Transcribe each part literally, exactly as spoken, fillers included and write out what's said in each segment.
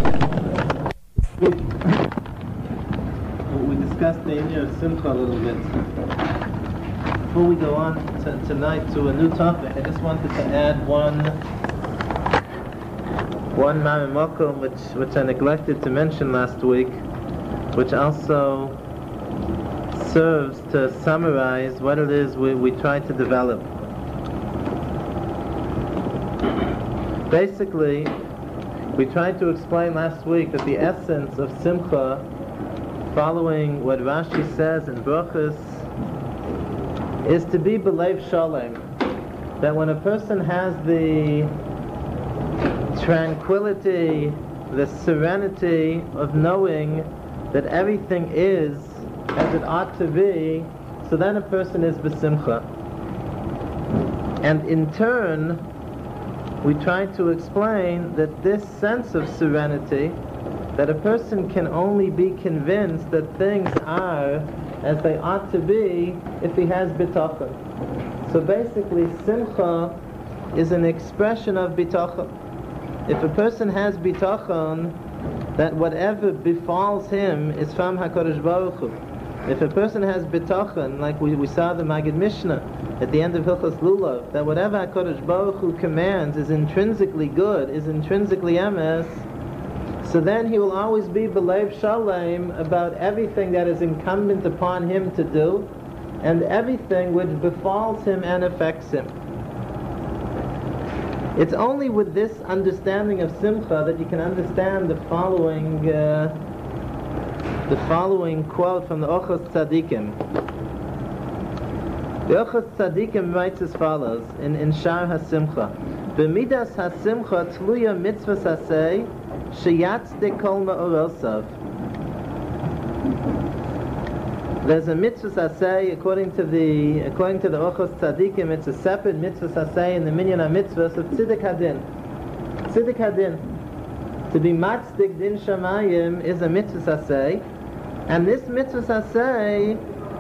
We discussed the idea of Simcha a little bit. Before we go on to, tonight to a new topic, I just wanted to add one one ma'amakom which which I neglected to mention last week, which also serves to summarize what it is we, we try to develop. Basically, we tried to explain last week that the essence of Simcha, following what Rashi says in Brachos, is to be belev shalem. That when a person has the tranquility, the serenity of knowing that everything is as it ought to be, so then a person is besimcha. And in turn, we try to explain that this sense of serenity, that a person can only be convinced that things are as they ought to be if he has bitachon. So basically, simcha is an expression of bitachon. If a person has bitachon, that whatever befalls him is from HaKadosh Baruch Hu. If a person has bitachon, like we, we saw the Magid Mishnah at the end of Hilchos Lulav, that whatever HaKadosh Baruch Hu commands is intrinsically good, is intrinsically emes, so then he will always be belev shalem about everything that is incumbent upon him to do, and everything which befalls him and affects him. It's only with this understanding of Simcha that you can understand the following uh, the following quote from the Ochos Tzadikim. The Ochos Tzadikim writes as follows in, in Shar HaSimcha: B'midas HaSimcha tluya mitzvahs hasei sheyatzdik kol ma'orosav. There's a mitzvah hasei according to the according to the Ochos Tzadikim. It's a separate mitzvah hasei in the minyan ha-mitzvahs of Tziddik Hadin. Tziddik Hadin, to be matzdik din shamayim, is a mitzvah hasei, and this mitzvah hasei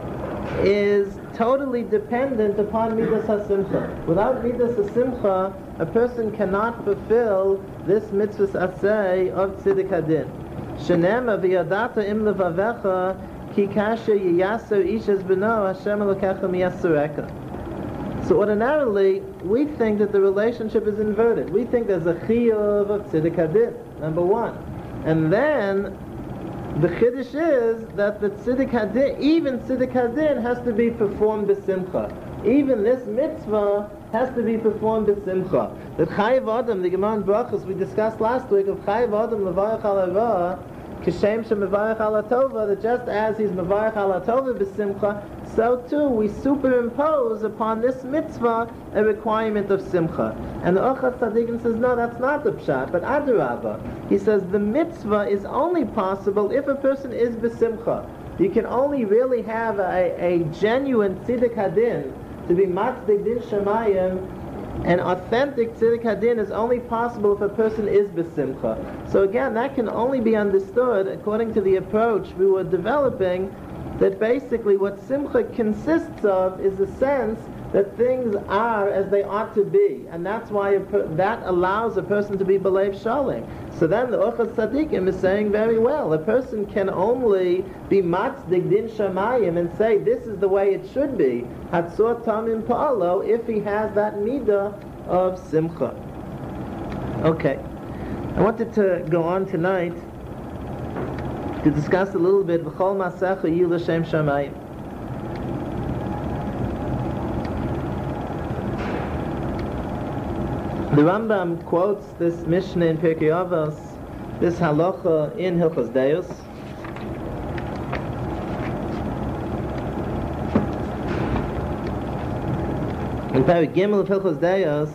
is totally dependent upon midas hasimcha. Without midas hasimcha, a person cannot fulfill this mitzvah asay of tziddik hadin. Shenema v'yadata im levavecha ki kasher yiyaser ishes b'no Hashem elokecha miyasureka. So ordinarily, we think that the relationship is inverted. We think there's a chiyuv of tziddik hadin, number one. And then the chiddush is that the tziddik hadin, even tziddik hadin, has to be performed b'simcha. Even this mitzvah has to be performed b'simcha. That chayiv adam, the Gemara in Brachos we discussed last week, of chayiv adam levarach al hara, kishem shem mevarach al hatova, that just as he's mevarach al hatova b'simcha, so too we superimpose upon this mitzvah a requirement of simcha. And the Ochos Tzadikim says, no, that's not the pshat, but adarabah. He says the mitzvah is only possible if a person is b'simcha. You can only really have a, a genuine tziddik hadin, to be matzdik din shamayim. An authentic tziddik hadin is only possible if a person is b'simcha. So again, that can only be understood according to the approach we were developing, that basically what simcha consists of is the sense that things are as they ought to be, and that's why a per- that allows a person to be belev shalem. So then the Ochos Tzadikim is saying very well, a person can only be matzdik din shamayim and say this is the way it should be, hatzor tamim pa'alo, if he has that midah of simcha. Okay, I wanted to go on tonight to discuss a little bit v'chol masecha yil l'shem shamayim. The Rambam quotes this Mishnah in Pirkei Avos, this halacha in Hilchos Deos. In Perek Gimel of Hilchos Deos,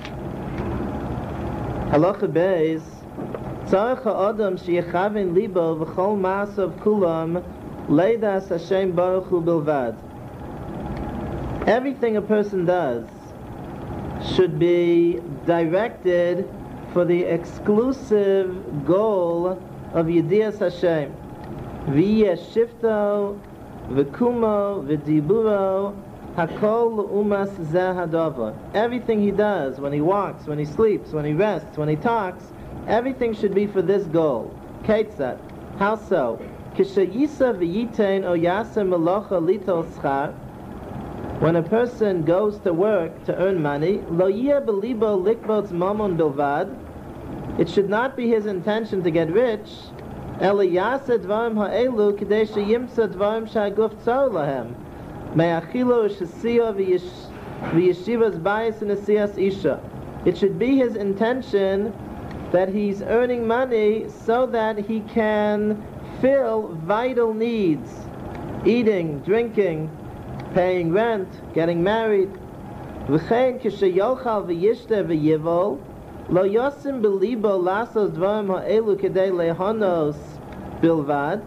halacha beis, tzarech ha'adam sheyechaven libo v'chol ma'asav kulam leidas Hashem Baruch Hu bilvad. Everything a person does should be directed for the exclusive goal of Yedias Hashem. V'yeh shifto, v'kumo, v'diburo, hakol umas zeh hadavar. Everything he does, when he walks, when he sleeps, when he rests, when he talks, everything should be for this goal. Ketzat. How so? Kishayisa v'yitein o yasa melocha litol schar. When a person goes to work to earn money, lo yeh belibo likbots mamon bilvad. It should not be his intention to get rich. Ela yasa dvarim ha'elu k'dei sheyimsa dvarim sha'aguf tzor lahem. Me'achilo shesiyo v'yeshivas bayis and asiyas isha. It should be his intention that he's earning money so that he can fill vital needs: eating, drinking, paying rent, getting married. V'chein kishayochal v'yishte v'yivol lo yosim belibo lasos dvarim ha'elu kedei lehonos bilvad.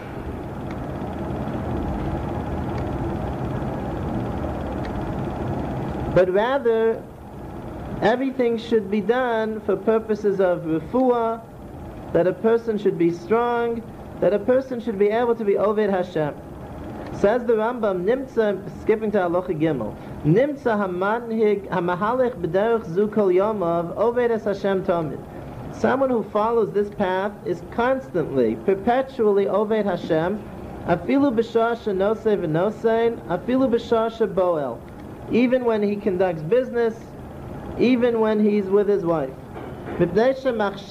But rather, everything should be done for purposes of refuah, that a person should be strong, that a person should be able to be Oved Hashem. Says the Rambam, Nimtza, skipping to Halacha Gimel, Nimtza hamanhig hamahalech b'derech zu kol yomav Oved es Hashem Tomid. Someone who follows this path is constantly, perpetually Oved Hashem, afilu b'shah shenosei v'nosein, afilu b'shah sheboel. Even when he conducts business, even when he's with his wife. Because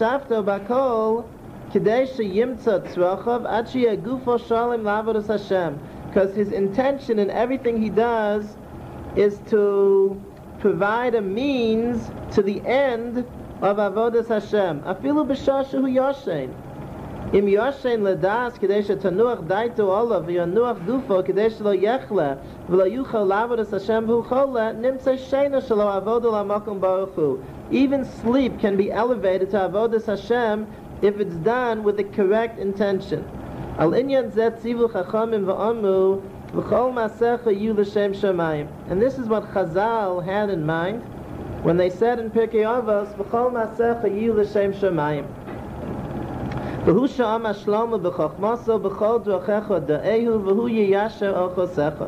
his intention in everything he does is to provide a means to the end of Avodas Hashem. Afilu b'shah shehu yoshein. Im yoshein ledas k'dei shetanuach daito olav v'yanuach gufo k'dei shelo yechle v'lo yuchal la'avodas Hashem v'hu chola nimtzei sheina shelo avodu la'makom baruch hu. Even sleep can be elevated to Avodas Hashem if it's done with the correct intention. Al inyan zet tzivu chachamim v'amu v'chol masecha yu l'shem shamayim. And this is what Chazal had in mind when they said in Pirkei Avos v'chol masecha yu l'shem shamayim. V'hu sha'am hashlomo b'chochmaso b'chol drochecha da'ehu v'hu yiyasher ochosecha.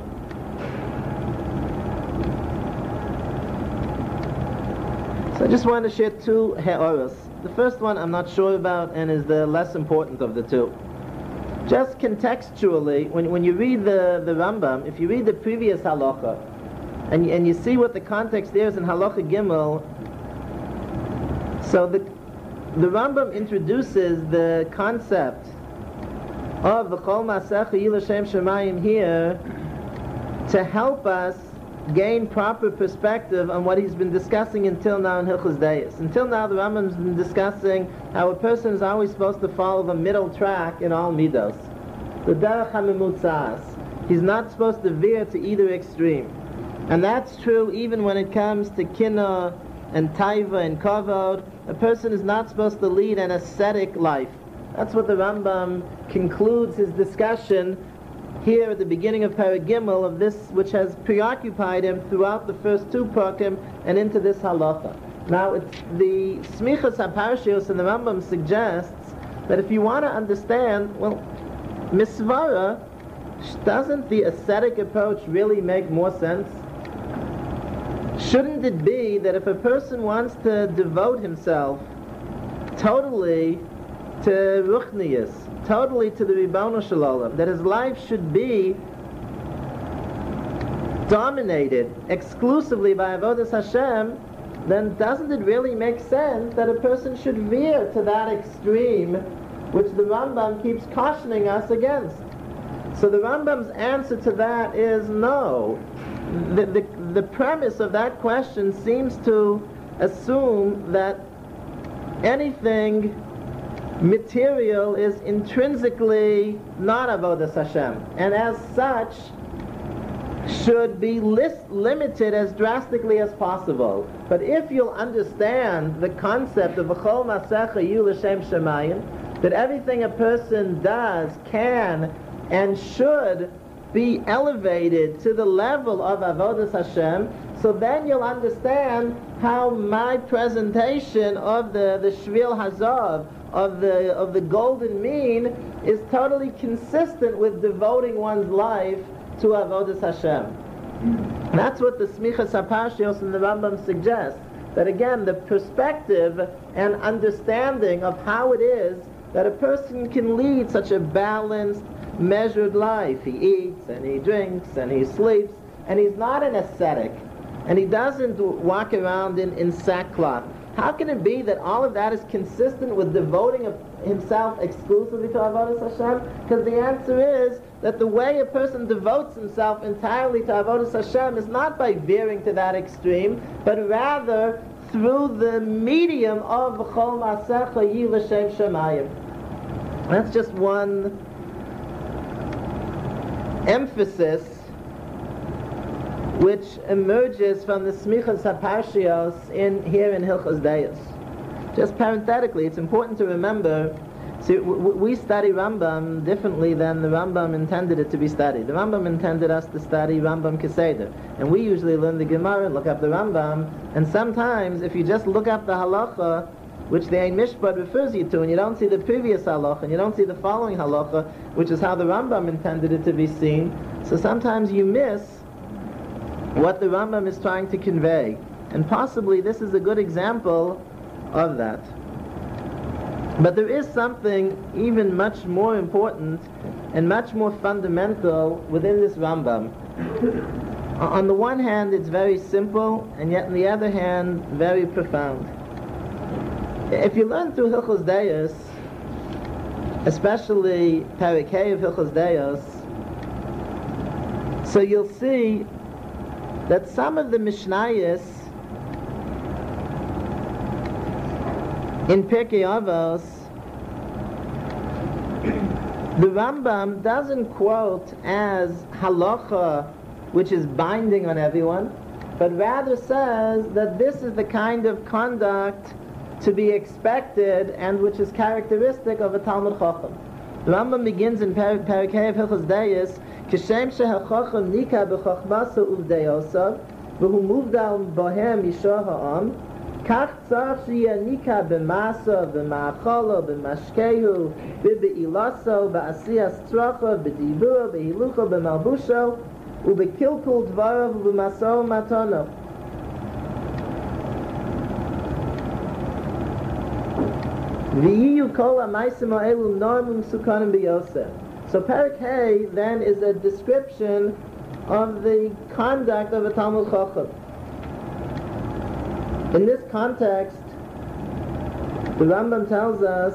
So I just want to share two ha'oros. The first one I'm not sure about and is the less important of the two. Just contextually, when, when you read the, the Rambam, if you read the previous halacha, and, and you see what the context there is in halacha Gimel, so the The Rambam introduces the concept of the Chol Masecha Yi L'Shem Shemayim here to help us gain proper perspective on what he's been discussing until now in Hilchos Deis. Until now, the Rambam's been discussing how a person is always supposed to follow the middle track in all midos, the Derech HaMemutzas. He's not supposed to veer to either extreme, and that's true even when it comes to Kinah and Taiva and Kavod. A person is not supposed to lead an ascetic life. That's what the Rambam concludes his discussion here at the beginning of Parag Gimel of this, which has preoccupied him throughout the first two parakim and into this halacha. Now, it's the Smichas HaParshios and the Rambam suggests that if you want to understand, well, Misvara, doesn't the ascetic approach really make more sense? Shouldn't it be that if a person wants to devote himself totally to Ruchnius, totally to the Ribono Shel Olam, that his life should be dominated exclusively by Avodas Hashem, then doesn't it really make sense that a person should veer to that extreme which the Rambam keeps cautioning us against? So the Rambam's answer to that is no. The, the, the premise of that question seems to assume that anything material is intrinsically not Avodas Hashem, and as such should be list, limited as drastically as possible. But if you'll understand the concept of V'chol Masecha Yu L'Shem Shemayim, that everything a person does can and should be elevated to the level of Avodas Hashem, so then you'll understand how my presentation of the, the Shvil Hazav, of the of the golden mean, is totally consistent with devoting one's life to Avodas Hashem. That's what the Smichas HaParshios and the Rambam suggests, that again, the perspective and understanding of how it is that a person can lead such a balanced, measured life. He eats and he drinks and he sleeps, and he's not an ascetic, and he doesn't walk around in, in sackcloth. How can it be that all of that is consistent with devoting of himself exclusively to Avodas Hashem? Because the answer is that the way a person devotes himself entirely to Avodas Hashem is not by veering to that extreme, but rather through the medium of V'chol Ma'asecha Yi L'Shem Shemayim. That's just one emphasis which emerges from the Smichas HaParshios in here in Hilchos Deos. Just parenthetically, it's important to remember, see, we study Rambam differently than the Rambam intended it to be studied. The Rambam intended us to study Rambam Keseder, and we usually learn the Gemara and look up the Rambam, and sometimes if you just look up the halacha, which the Ein Mishpat refers you to, and you don't see the previous halacha, and you don't see the following halacha, which is how the Rambam intended it to be seen, so sometimes you miss what the Rambam is trying to convey. And possibly this is a good example of that. But there is something even much more important and much more fundamental within this Rambam. On the one hand, it's very simple, and yet on the other hand, very profound. If you learn through Hilchos Deos, especially Perek Hey of Hilchos Deos, so you'll see that some of the Mishnayos in Pirkei Avos, the Rambam doesn't quote as halacha, which is binding on everyone, but rather says that this is the kind of conduct to be expected and which is characteristic of a Talmud Chacham. The Rambam begins in Perek Hey of Hilchos Deos, Kishem shehachacham nika b'chachmasa uvdeyosav, v'hu muvdal bohem yishor ha'am, kach tzarch sheyeh nika b'masa, b'ma'achalo, b'mashkehu, b'be'ilaso, b'asiyas tzracha, b'diburo, b'hilucho, b'malbusho, u'b'kilkul dvarav, u'b'maso matono. V'yiyu kol ha'maisim ha'elu normum sukanim b'yosef. So Perek Hey then is a description of the conduct of a Talmud Chacham. In this context, the Rambam tells us,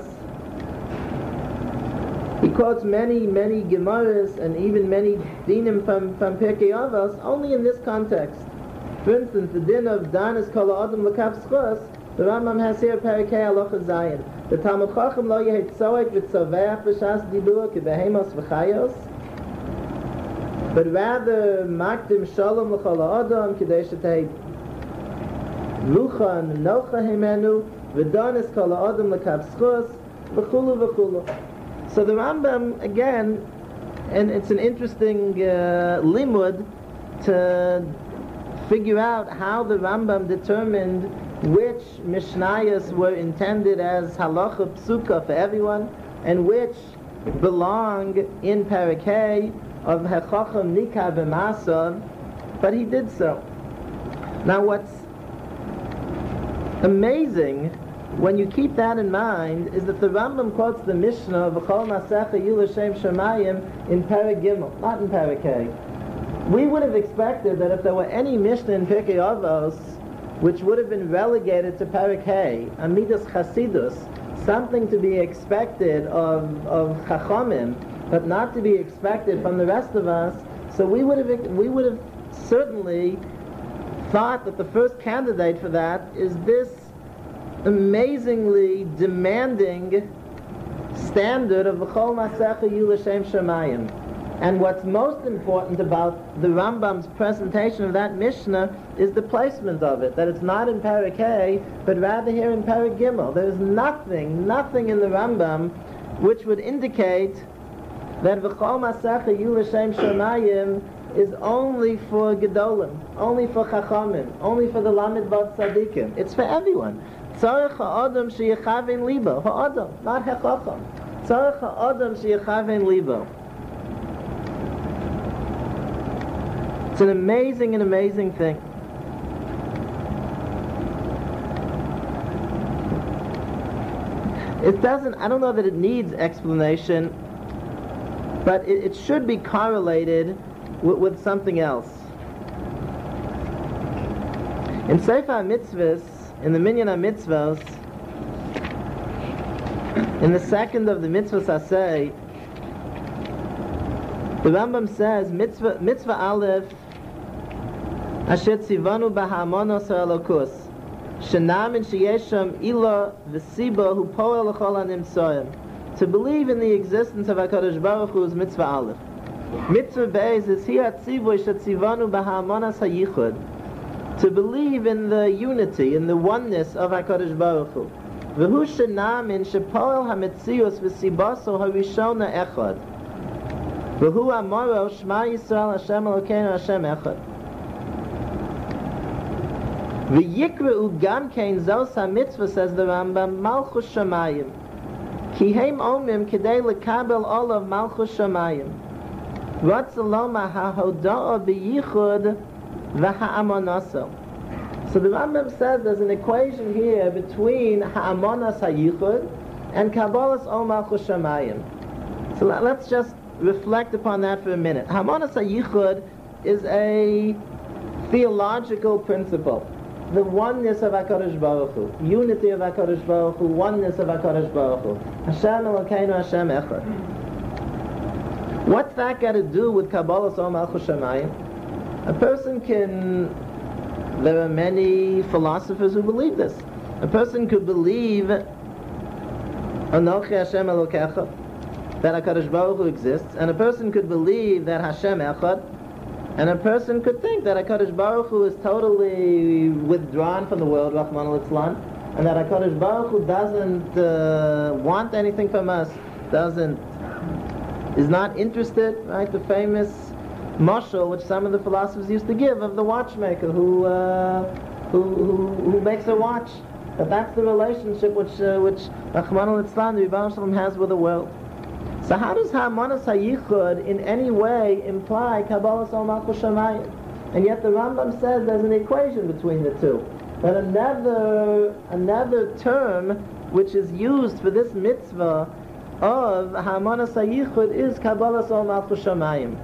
he quotes many, many Gemaras and even many dinim from, from Pirkei Avos only in this context. For instance, the din of Danis Kol Adam L'Kaf Schus, the Rambam has here Perek Hey Halacha Zayin. The Talmud Chacham lo yehet tzoek v'tzoveach v'shas dibur ki behemos v'chayos, but rather makdim shalom l'chol ha'adam k'dei shetei lucha nocha himenu v'donis kol ha'adam l'kav schus v'chulu v'chulu. So the Rambam, again, and it's an interesting uh, limud to figure out how the Rambam determined which Mishnayos were intended as halacha psuka for everyone, and which belong in Perek Hey of Hechacham Nika B'Masa, but he did so. Now what's amazing when you keep that in mind is that the Rambam quotes the Mishnah of V'chol Ma'asecha Yi L'Shem Shemayim in Perek Gimel, not in Perek Hey. We would have expected that if there were any Mishnah in Pirkei Avos which would have been relegated to Perek Hey, Amidas Chasidus, something to be expected of, of Chachamim, but not to be expected from the rest of us, so we would have we would have certainly thought that the first candidate for that is this amazingly demanding standard of V'chol Ma'asecha Yi L'Shem Shemayim. And what's most important about the Rambam's presentation of that Mishnah is the placement of it, that it's not in Perek Hey, but rather here in Perek Gimel. There's nothing, nothing in the Rambam which would indicate that V'chol Ma'asecha Yi L'Shem Shemayim is only for Gedolim, only for Chachamim, only for the Lamed Vav Tzadikim. It's for everyone. Tzarech ha'adam sheyechavein libo, ha'adam, not hechacham. Tzarech ha'adam sheyechavein libo. It's an amazing and amazing thing. it doesn't, I don't know that it needs explanation, but it, it should be correlated with, with something else. In Sefer Mitzvahs, in the Minyan HaMitzvahs, in the second of the Mitzvahs Aseh, the Rambam says, Mitzvah, mitzvah Aleph, Asher tzivanu b'ha'amonos ha'elokus, shenamin sheyesham ila v'siba hu poel l'chol ha'nimtsoim. To believe in the existence of HaKadosh Baruch Hu is Mitzvah Aleph. Mitzvah Beis is hi ha'tzivui shetzivanu b'ha'amonos ha'yichud. To believe in the unity, in the oneness of HaKadosh Baruch Hu. V'hu shenamin shepoel ha'metzius v'sibaso ha'rishona echad. V'hu amoro Shema Yisrael Hashem Elokeinu Hashem echad. V'yikra'u gam kein zos ha'mitzvah, says the Rambam, Malchus Shamayim. Ki heim omim kedei lekabel olav Malchus Shamayim. Ratzaloma ha'hoda'a b'yichud v'ha'amonaso. So the Rambam says there's an equation here between ha'amonas ha'yichud and kabbalas ol Malchus Shamayim. So let's just reflect upon that for a minute. Ha'amonas ha'yichud is a theological principle. The oneness of HaKadosh Baruch Hu, unity of HaKadosh Baruch Hu, oneness of HaKadosh Baruch Hu. Hashem Elokeinu Hashem Echad. What's that got to do with Kabbalas ol Malchus Shamayim? A person can, there are many philosophers who believe this. A person could believe Anochi Hashem Elokecha, that HaKadosh Baruch Hu exists, and a person could believe that Hashem Echad, and a person could think that HaKadosh Baruch Hu is totally withdrawn from the world, Rahman al-Islam, and that HaKadosh Baruch Hu doesn't uh, want anything from us, doesn't, is not interested, right? The famous mashal which some of the philosophers used to give of the watchmaker who uh, who, who who makes a watch. But that's the relationship which uh, which Rahman al-Islam, the Rebbe Shalom, has with the world. So how does Ha'amonas HaYichud in any way imply Kabbalas ol Malchus Shamayim? And yet the Rambam says there's an equation between the two. That another another term which is used for this mitzvah of Ha'amonas HaYichud is Kabbalas ol Malchus Shamayim.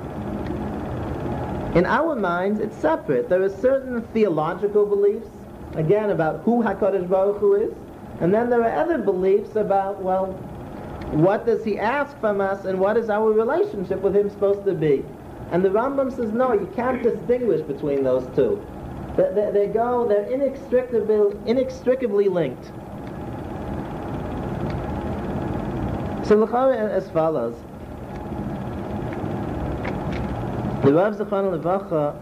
In our minds, it's separate. There are certain theological beliefs, again, about who HaKadosh Baruch Hu is, and then there are other beliefs about, well, what does he ask from us, and what is our relationship with him supposed to be? And the Rambam says, no, you can't distinguish between those two. They, they, they go, they're inextricably, inextricably linked. So l'chara as follows. The Rav Zechron Levacha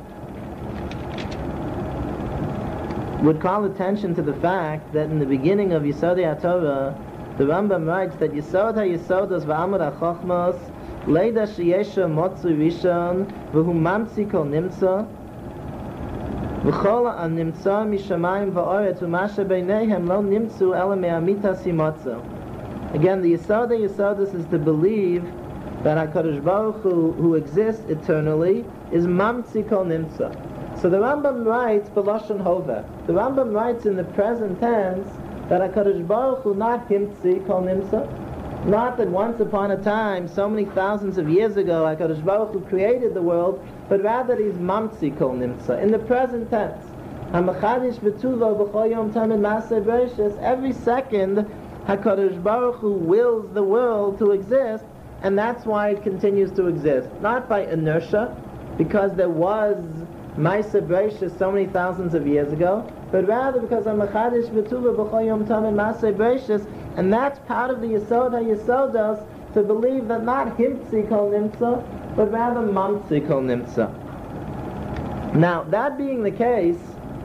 would call attention to the fact that in the beginning of Yisodei HaTorah, the Rambam writes that Yisod HaYisodos v'Amud HaChochmos Leida Sheyesha Motzu Rishon V'hu Mamtzi Kol Nimtza V'chol HaNimtza Mishamayim V'oret U'masha Beineihem Lo Nimtzu Ela Me'amitas Himotzo. Again, the Yisod HaYisodos is to believe that HaKadosh Baruch Hu, who exists eternally, is Mamtzi Kol Nimtza. So the Rambam writes B'Lashon Hoveh. The Rambam writes in the present tense that HaKadosh Baruch Hu, not Himtzi Kol Nimtza, not that once upon a time, so many thousands of years ago, HaKadosh Baruch Hu created the world, but rather He's Mamtzi Kol Nimtza. In the present tense, HaMachadish B'Tuvo B'Chol Yom Tamid Maaseh Bereishis, every second, HaKadosh Baruch Hu wills the world to exist, and that's why it continues to exist. Not by inertia, because there was Maaseh Bereishis so many thousands of years ago, but rather because HaMachadish B'Tuvo B'Chol Yom Tamid Maaseh Bereishis, and that's part of the Yisod HaYisodos, to believe that not Himtzi Kol Nimtza, but rather Mamtzi Kol Nimtza. Now, that being the case,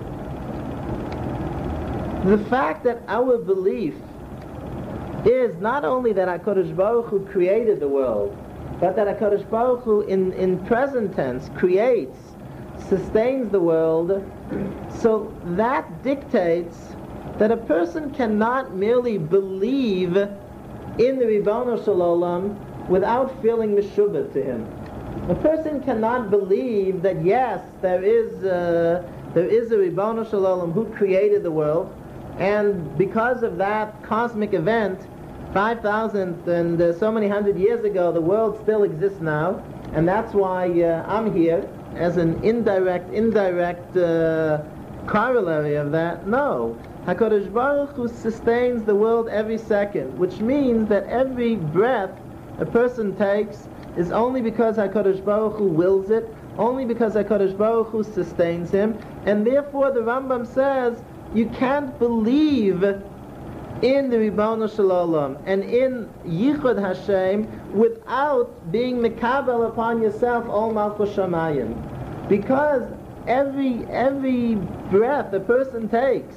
the fact that our belief is not only that HaKadosh Baruch Hu created the world, but that HaKadosh Baruch Hu in, in present tense creates, sustains the world, so that dictates that a person cannot merely believe in the Ribono Shel Olam without feeling meshubah to him. A person cannot believe that yes, there is a, there is a Ribono Shel Olam who created the world, And because of that cosmic event, five thousand and uh, so many hundred years ago, the world still exists now, and that's why uh, I'm here as an indirect, indirect uh, corollary of that. No, HaKadosh Baruch Hu sustains the world every second, which means that every breath a person takes is only because HaKadosh Baruch Hu wills it, only because HaKadosh Baruch Hu sustains him, and therefore the Rambam says you can't believe in the Ribbono Shel Olam and in Yichud Hashem without being mekabel upon yourself all Malchus Shamayim, because every every breath a person takes,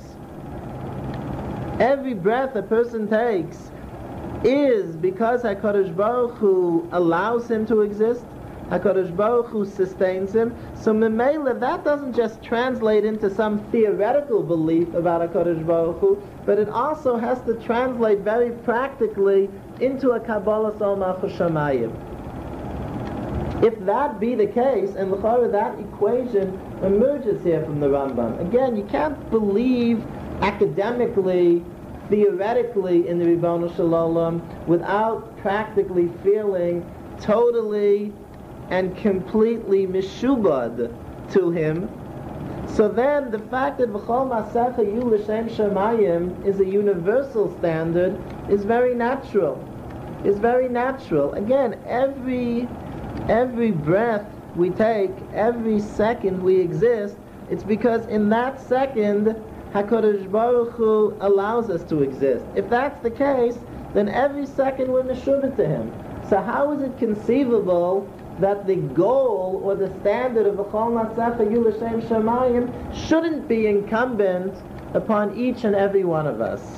every breath a person takes is because HaKadosh Baruch Hu allows him to exist, HaKadosh Baruch Hu sustains him. So Memela, that doesn't just translate into some theoretical belief about HaKadosh Baruch Hu, but it also has to translate very practically into a Kabbalah Sol Malchus Shamayim. If that be the case, and l'chara that equation emerges here from the Rambam, again, you can't believe academically, theoretically in the Ribbono Shel Olam without practically feeling totally and completely mishubad to him. So then the fact that V'chol Masecha Yu L'Shem Shamayim is a universal standard is very natural. Is very natural. Again, every every breath we take, every second we exist, it's because in that second HaKadosh Baruch Hu allows us to exist. If that's the case, then every second we're mishubad to him. So how is it conceivable that the goal or the standard of V'chol Masecha Yu L'Shem Shamayim shouldn't be incumbent upon each and every one of us?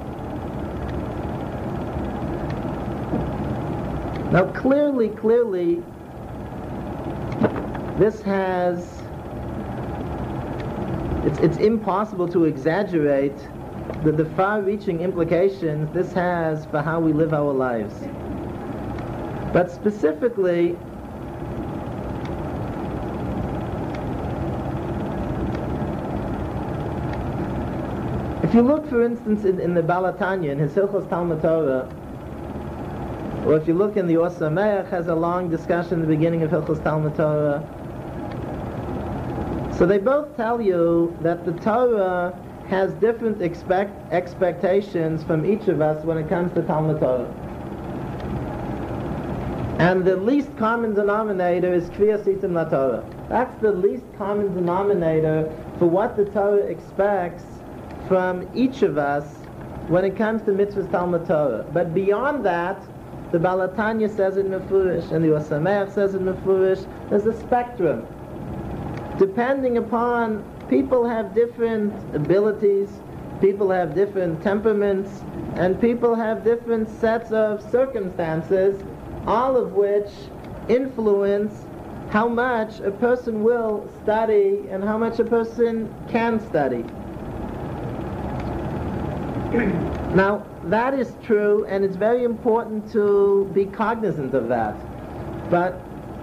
Now clearly, clearly, this has, it's, it's impossible to exaggerate the, the far-reaching implications this has for how we live our lives. But specifically, if you look, for instance, in, in the Baal HaTanya, in his Hilchos Talmud Torah, or if you look in the Or Sameach, has a long discussion in the beginning of Hilchos Talmud Torah. So they both tell you that the Torah has different expect, expectations from each of us when it comes to Talmud Torah. And the least common denominator is Kriyas Sitim LaTorah. That's the least common denominator for what the Torah expects from each of us when it comes to mitzvahs Talmud Torah. But beyond that, the Baal HaTanya says in Mefurish, and the Or Sameach says in Mefurish, there's a spectrum. Depending upon, people have different abilities, people have different temperaments, and people have different sets of circumstances, all of which influence how much a person will study and how much a person can study. Now, that is true, and it's very important to be cognizant of that. But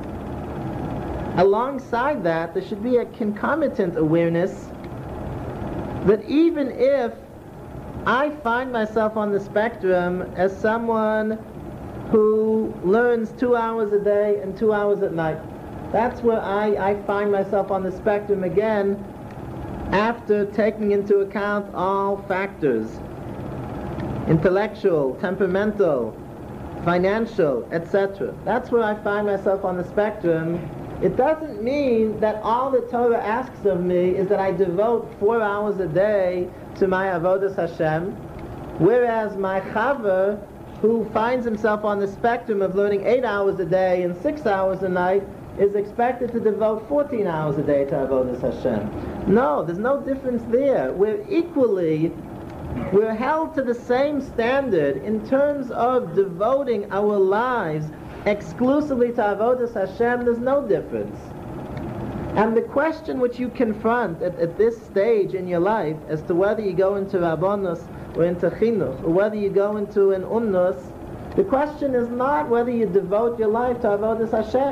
alongside that, there should be a concomitant awareness that even if I find myself on the spectrum as someone who learns two hours a day and two hours at night, that's where I, I find myself on the spectrum again, after taking into account all factors: intellectual, temperamental, financial, et cetera. That's where I find myself on the spectrum. It doesn't mean that all the Torah asks of me is that I devote four hours a day to my avodas Hashem, whereas my chaver, who finds himself on the spectrum of learning eight hours a day and six hours a night, is expected to devote fourteen hours a day to avodas Hashem. No, there's no difference there. We're equally We're held to the same standard in terms of devoting our lives exclusively to Avodas Hashem. There's no difference. And the question which you confront at, at this stage in your life as to whether you go into Rabbanos or into Chinuch, or whether you go into an Umnus, the question is not whether you devote your life to Avodas Hashem.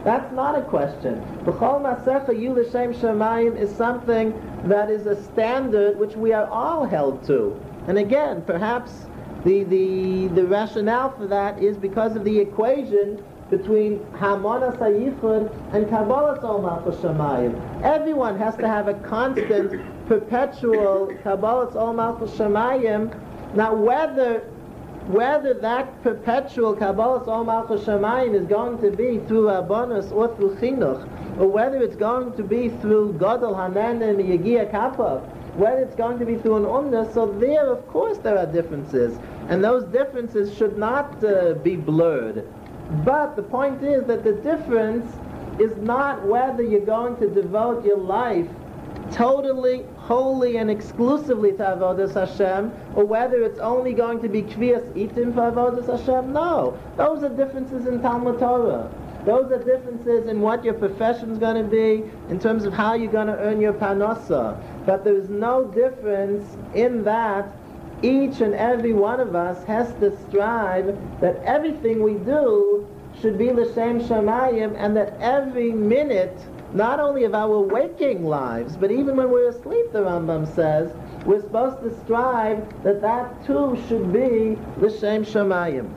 That's not a question. B'chol Masecha Yu L'Shem Shamayim is something that is a standard which we are all held to. And again, perhaps the, the, the rationale for that is because of the equation between Hamonas HaYichud and Kabbalas Ol Malchus Shamayim. Everyone has to have a constant, perpetual Kabbalas Ol Malchus Shamayim. Now, whether whether that perpetual Kabbalas Ol Malchus Shamayim is going to be through Rabbanus or through Chinuch, or whether it's going to be through Gadol Hanenem Yegia Kappa, whether it's going to be through an Umna, so there, of course, there are differences. And those differences should not uh, be blurred. But the point is that the difference is not whether you're going to devote your life totally, wholly, and exclusively to Avodas Hashem, or whether it's only going to be Kvias Itim for Avodas Hashem. No. Those are differences in Talmud Torah. Those are differences in what your profession is going to be, in terms of how you're going to earn your parnasa. But there's no difference in that each and every one of us has to strive that everything we do should be L'Shem Shamayim, and that every minute, not only of our waking lives, but even when we're asleep, the Rambam says, we're supposed to strive that that too should be L'Shem Shamayim.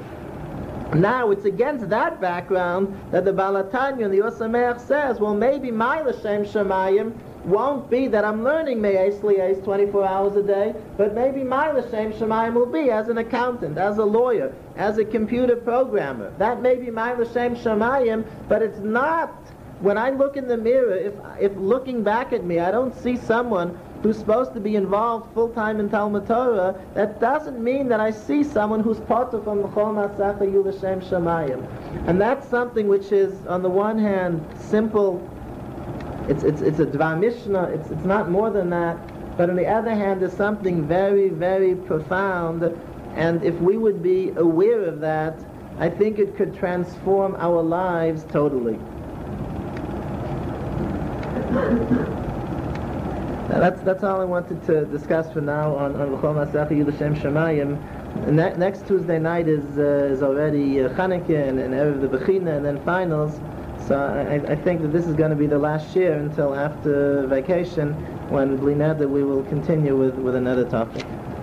Now, it's against that background that the Baal HaTanya and the Or Sameach says, well, maybe my L'Shem Shamayim won't be that I'm learning Me'ez Li'ez twenty-four hours a day, but maybe my L'Shem Shamayim will be as an accountant, as a lawyer, as a computer programmer. That may be my L'Shem Shamayim, but it's not. When I look in the mirror, if, if looking back at me, I don't see someone who's supposed to be involved full-time in Talmud Torah, that doesn't mean that I see someone who's part of from B'chol Masecha Yu L'Shem Shamayim. And that's something which is, on the one hand, simple. It's it's it's a Dvar Mishnah. It's it's not more than that. But on the other hand, there's something very, very profound. And if we would be aware of that, I think it could transform our lives totally. Now that's that's all I wanted to discuss for now on on B'chol Masecha Yu L'Shem Shamayim. Ne- next Tuesday night is uh, is already uh, Chanukah and, and Erev the Bechina and then finals. So I, I think that this is going to be the last year until after vacation, when Bli Neder we will continue with with another topic.